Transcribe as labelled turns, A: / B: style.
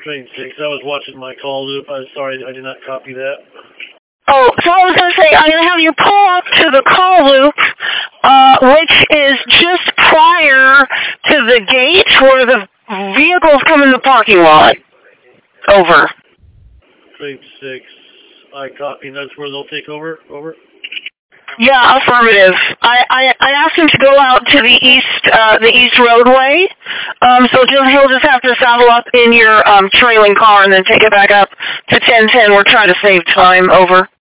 A: Train 6. I was watching my call loop. I'm sorry I did not copy that.
B: Oh, so I was going to say, I'm going to have you pull up to the call loop, which is just prior to the gate where the vehicles come in the parking lot. Over.
A: Train 6. I copy. That's where they'll take over? Over?
B: Yeah, affirmative. I asked him to go out to the east roadway. So he'll just have to saddle up in your trailing car and then take it back up to 1010. We're trying to save time. Over.